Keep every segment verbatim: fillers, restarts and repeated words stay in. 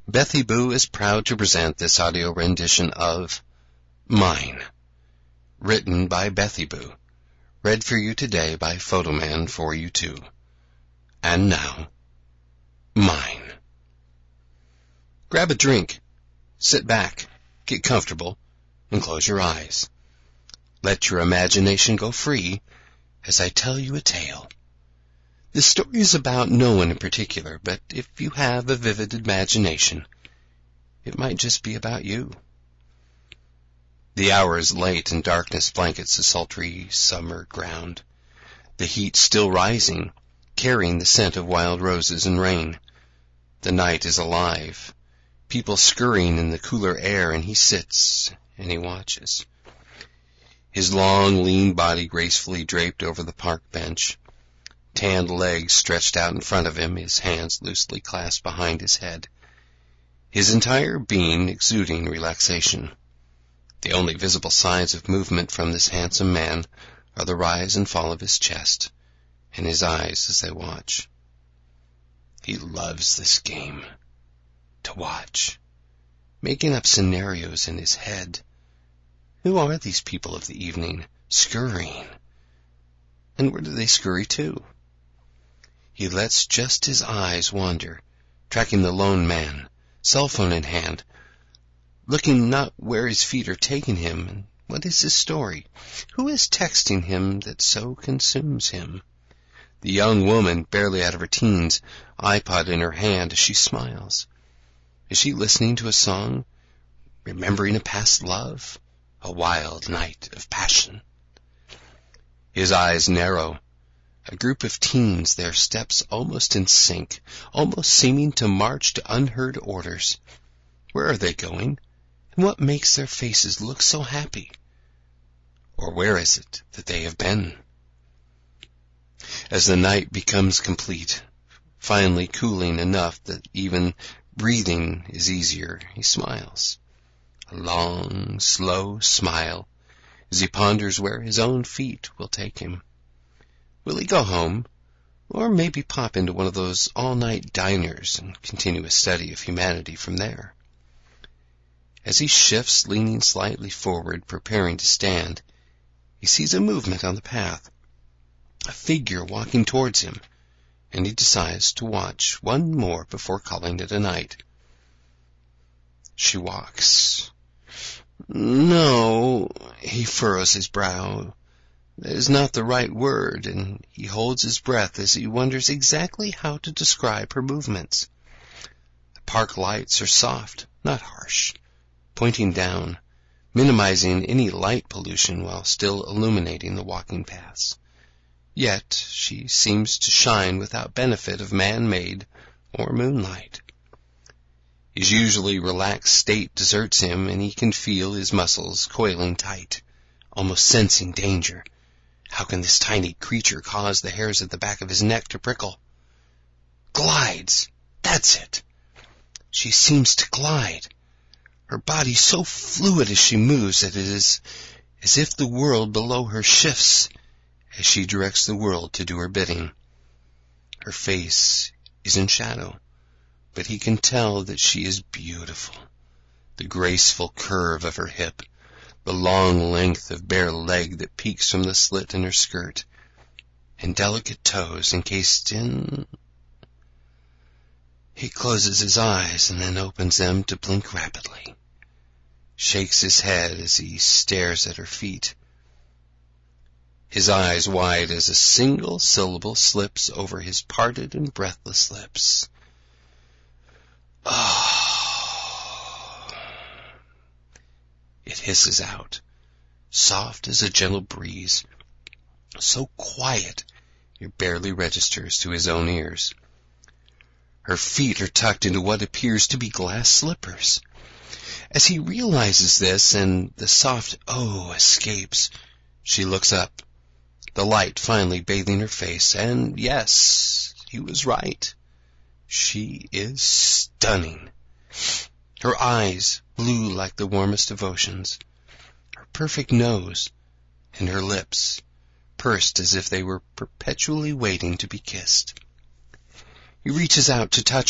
Bethy Boo is proud to present this audio rendition of Mine, written by Bethy Boo, read for you today by Photoman for you too. And now, Mine. Grab a drink, sit back, get comfortable, and close your eyes. Let your imagination go free as I tell you a tale. The story is about no one in particular, but if you have a vivid imagination, it might just be about you. The hour is late and darkness blankets the sultry summer ground, the heat still rising, carrying the scent of wild roses and rain. The night is alive, people scurrying in the cooler air, and he sits and he watches. His long, lean body gracefully draped over the park bench, tanned legs stretched out in front of him, his hands loosely clasped behind his head, his entire being exuding relaxation. The only visible signs of movement from this handsome man are the rise and fall of his chest and his eyes as they watch. He loves this game, to watch, making up scenarios in his head. Who are these people of the evening, scurrying? And where do they scurry to? He lets just his eyes wander, tracking the lone man, cell phone in hand, looking not where his feet are taking him, and what is his story? Who is texting him that so consumes him? The young woman, barely out of her teens, iPod in her hand as she smiles. Is she listening to a song, remembering a past love, a wild night of passion? His eyes narrow. A group of teens, their steps almost in sync, almost seeming to march to unheard orders. Where are they going? And what makes their faces look so happy? Or where is it that they have been? As the night becomes complete, finally cooling enough that even breathing is easier, he smiles. A long, slow smile as he ponders where his own feet will take him. Will he go home, or maybe pop into one of those all-night diners and continue a study of humanity from there? As he shifts, leaning slightly forward, preparing to stand, he sees a movement on the path, a figure walking towards him, and he decides to watch one more before calling it a night. She walks. No, he furrows his brow. That is not the right word, and he holds his breath as he wonders exactly how to describe her movements. The park lights are soft, not harsh, pointing down, minimizing any light pollution while still illuminating the walking paths. Yet she seems to shine without benefit of man-made or moonlight. His usually relaxed state deserts him, and he can feel his muscles coiling tight, almost sensing danger. How can this tiny creature cause the hairs at the back of his neck to prickle? Glides! That's it! She seems to glide. Her body so fluid as she moves that it is as if the world below her shifts as she directs the world to do her bidding. Her face is in shadow, but he can tell that she is beautiful. The graceful curve of her hip, the long length of bare leg that peeks from the slit in her skirt, and delicate toes encased in... He closes his eyes and then opens them to blink rapidly, shakes his head as he stares at her feet. His eyes wide as a single syllable slips over his parted and breathless lips. Oh. It hisses out, soft as a gentle breeze, so quiet it barely registers to his own ears. Her feet are tucked into what appears to be glass slippers. As he realizes this and the soft oh escapes, she looks up, the light finally bathing her face, and yes, he was right. She is stunning. Her eyes, blue like the warmest of oceans, her perfect nose, and her lips, pursed as if they were perpetually waiting to be kissed. He reaches out to touch her,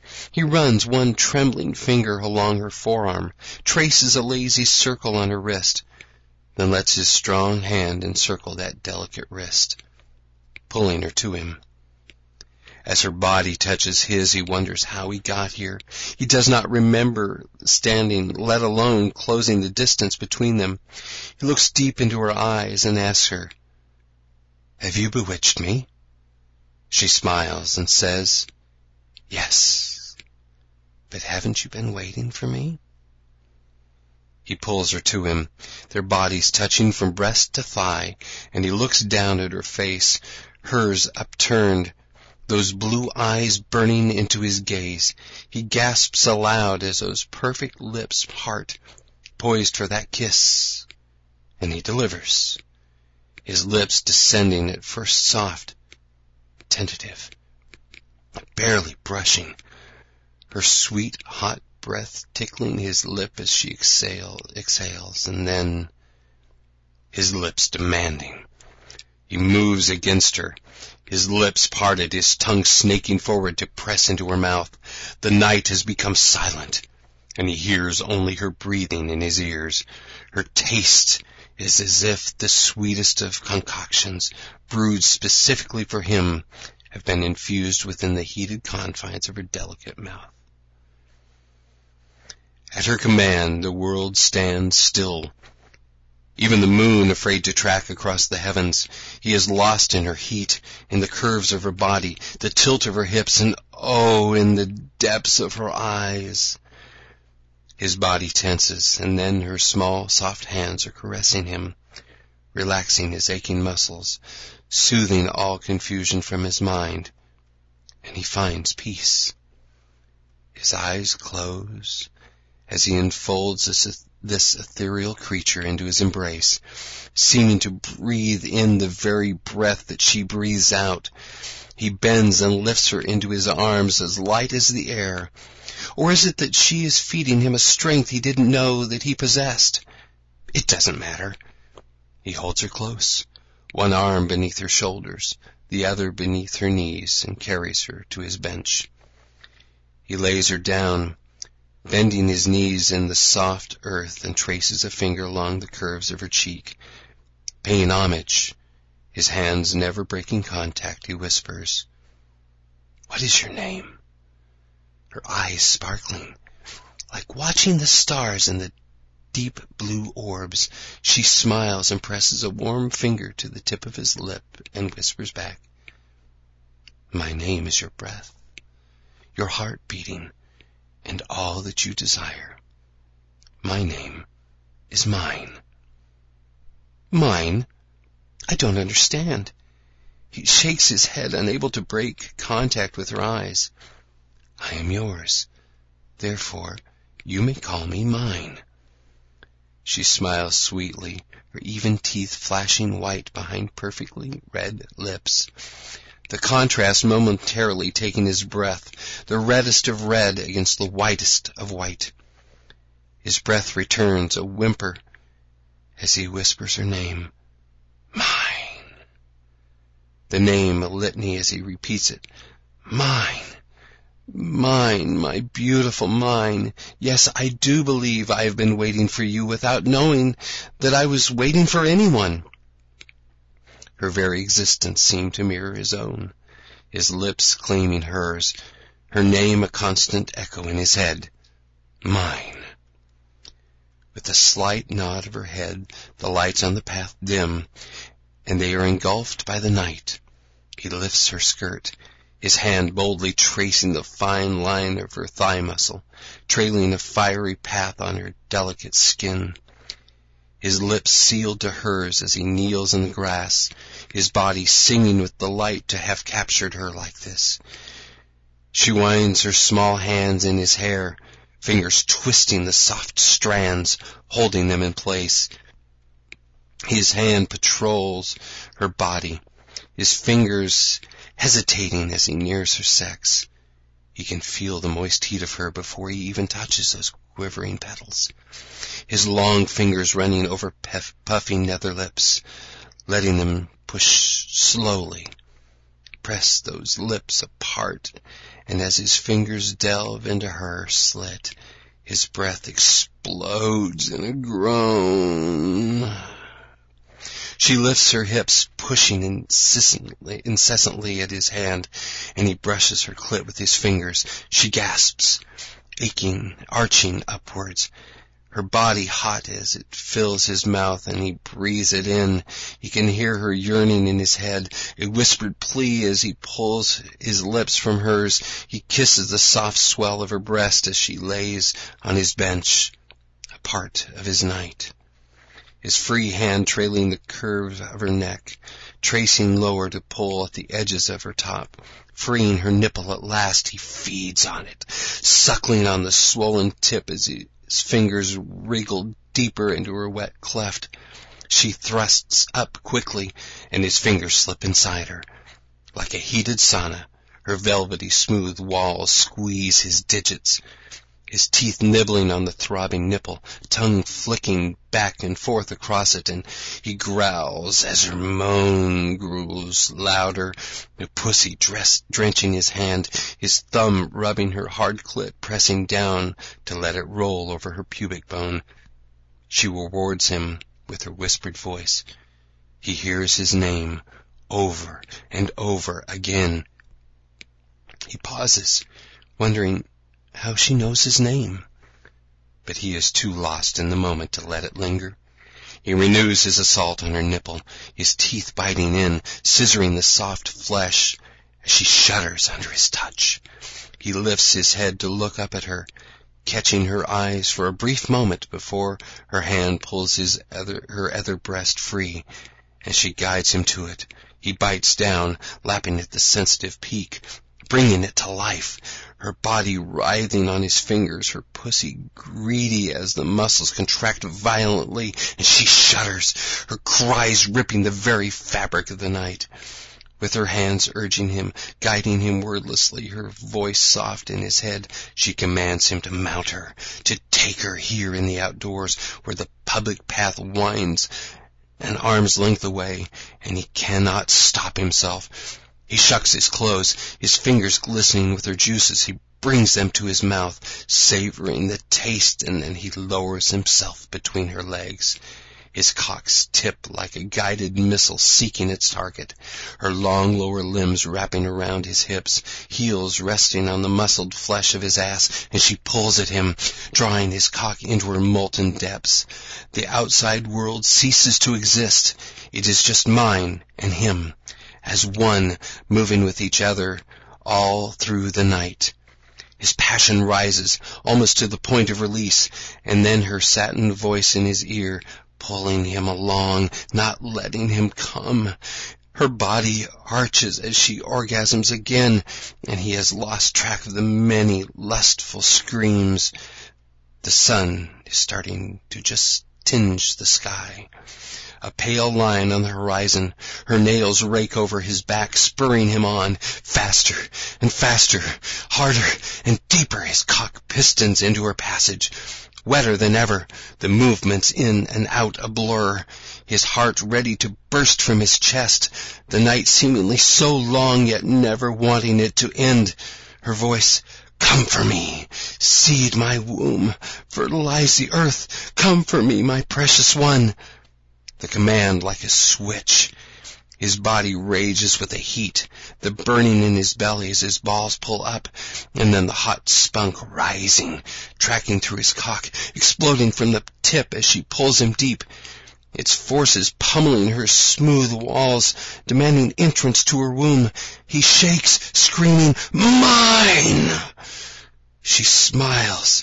He runs one trembling finger along her forearm, traces a lazy circle on her wrist, then lets his strong hand encircle that delicate wrist, pulling her to him. As her body touches his, he wonders how he got here. He does not remember standing, let alone closing the distance between them. He looks deep into her eyes and asks her, "Have you bewitched me?" She smiles and says, "Yes, but haven't you been waiting for me?" He pulls her to him, their bodies touching from breast to thigh, and he looks down at her face, hers upturned, those blue eyes burning into his gaze. He gasps aloud as those perfect lips part, poised for that kiss, and he delivers, his lips descending at first soft, tentative, barely brushing, her sweet, hot breath tickling his lip as she exhale, exhales, and then his lips demanding. He moves against her, his lips parted, his tongue snaking forward to press into her mouth. The night has become silent, and he hears only her breathing in his ears. Her taste is as if the sweetest of concoctions, brewed specifically for him, have been infused within the heated confines of her delicate mouth. At her command, the world stands still. Even the moon, afraid to track across the heavens, he is lost in her heat, in the curves of her body, the tilt of her hips, and oh, in the depths of her eyes. His body tenses, and then her small, soft hands are caressing him, relaxing his aching muscles, soothing all confusion from his mind, and he finds peace. His eyes close as he enfolds this, this ethereal creature into his embrace, seeming to breathe in the very breath that she breathes out. He bends and lifts her into his arms as light as the air. Or is it that she is feeding him a strength he didn't know that he possessed? It doesn't matter. He holds her close, one arm beneath her shoulders, the other beneath her knees, and carries her to his bench. He lays her down, bending his knees in the soft earth, and traces a finger along the curves of her cheek. Paying homage, his hands never breaking contact, he whispers, "What is your name?" Her eyes sparkling, like watching the stars in the deep blue orbs, she smiles and presses a warm finger to the tip of his lip and whispers back, "My name is your breath, your heart beating, and all that you desire. My name is mine." Mine? I don't understand. He shakes his head, unable to break contact with her eyes. I am yours. Therefore, you may call me mine. She smiles sweetly, her even teeth flashing white behind perfectly red lips. The contrast momentarily taking his breath, the reddest of red against the whitest of white. His breath returns, a whimper, as he whispers her name, "Mine." The name, a litany as he repeats it, "Mine, mine, my beautiful mine. Yes, I do believe I have been waiting for you without knowing that I was waiting for anyone." Her very existence seemed to mirror his own, his lips claiming hers, her name a constant echo in his head, "Mine." With a slight nod of her head, the lights on the path dim, and they are engulfed by the night. He lifts her skirt, his hand boldly tracing the fine line of her thigh muscle, trailing a fiery path on her delicate skin. His lips sealed to hers as he kneels in the grass, his body singing with delight to have captured her like this. She winds her small hands in his hair, fingers twisting the soft strands, holding them in place. His hand patrols her body, his fingers hesitating as he nears her sex. He can feel the moist heat of her before he even touches those quivering petals, his long fingers running over puff, puffing nether lips, letting them push slowly, press those lips apart, and as his fingers delve into her slit, his breath explodes in a groan. She lifts her hips, pushing incessantly, incessantly at his hand, and he brushes her clit with his fingers. She gasps, aching, arching upwards, her body hot as it fills his mouth, and he breathes it in. He can hear her yearning in his head, a whispered plea as he pulls his lips from hers. He kisses the soft swell of her breast as she lays on his bench, a part of his night. His free hand trailing the curve of her neck, tracing lower to pull at the edges of her top. Freeing her nipple at last, he feeds on it, suckling on the swollen tip as he his fingers wriggle deeper into her wet cleft. She thrusts up quickly, and his fingers slip inside her. Like a heated sauna, her velvety smooth walls squeeze his digits, his teeth nibbling on the throbbing nipple, tongue flicking back and forth across it, and he growls as her moan grows louder, the pussy dress, drenching his hand, his thumb rubbing her hard clit, pressing down to let it roll over her pubic bone. She rewards him with her whispered voice. He hears his name over and over again. He pauses, wondering how she knows his name, but he is too lost in the moment to let it linger. He renews his assault on her nipple, his teeth biting in, scissoring the soft flesh as she shudders under his touch. He lifts his head to look up at her, catching her eyes for a brief moment before her hand pulls his other, her other breast free, and she guides him to it. He bites down, lapping at the sensitive peak, bringing it to life, her body writhing on his fingers, her pussy greedy as the muscles contract violently, and she shudders, her cries ripping the very fabric of the night. With her hands urging him, guiding him wordlessly, her voice soft in his head, she commands him to mount her, to take her here in the outdoors, where the public path winds an arm's length away, and he cannot stop himself. He shucks his clothes, his fingers glistening with her juices. He brings them to his mouth, savoring the taste, and then he lowers himself between her legs. His cock's tip like a guided missile seeking its target, her long lower limbs wrapping around his hips, heels resting on the muscled flesh of his ass, and she pulls at him, drawing his cock into her molten depths. The outside world ceases to exist. It is just mine and him, as one, moving with each other all through the night. His passion rises, almost to the point of release, and then her satin voice in his ear, pulling him along, not letting him come. Her body arches as she orgasms again, and he has lost track of the many lustful screams. The sun is starting to just tinge the sky. A pale line on the horizon. Her nails rake over his back, spurring him on. Faster and faster, harder and deeper his cock pistons into her passage. Wetter than ever, the movements in and out a blur. His heart ready to burst from his chest. The night seemingly so long, yet never wanting it to end. Her voice, "Come for me, seed my womb, fertilize the earth. Come for me, my precious one." The command like a switch. His body rages with the heat, the burning in his belly as his balls pull up, and then the hot spunk rising, tracking through his cock, exploding from the tip as she pulls him deep. Its forces pummeling her smooth walls, demanding entrance to her womb. He shakes, screaming, "Mine!" She smiles.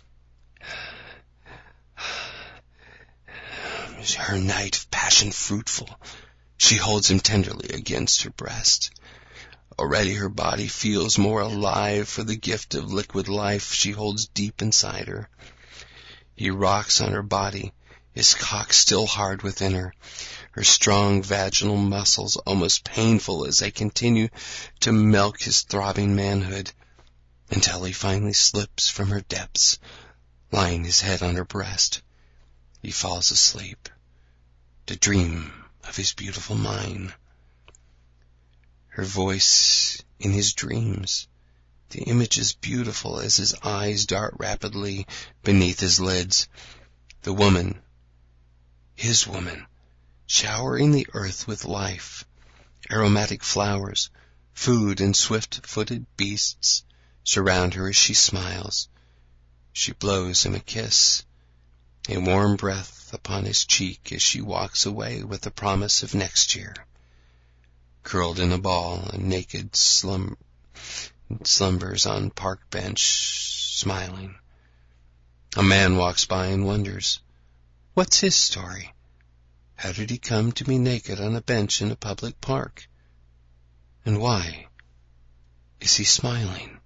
Her night of passion fruitful. She holds him tenderly against her breast. Already her body feels more alive for the gift of liquid life she holds deep inside her. He rocks on her body, his cock still hard within her, her strong vaginal muscles almost painful as they continue to milk his throbbing manhood, until he finally slips from her depths, lying his head on her breast. He falls asleep, to dream of his beautiful mine. Her voice in his dreams The image is beautiful as his eyes dart rapidly beneath his lids. The woman, his woman, showering the earth with life, aromatic flowers, food, and swift-footed beasts surround her as she smiles. She blows him a kiss, a warm breath upon his cheek as she walks away with the promise of next year. Curled in a ball and naked slum- slumbers on park bench, smiling. A man walks by and wonders, what's his story? How did he come to be naked on a bench in a public park? And why is he smiling?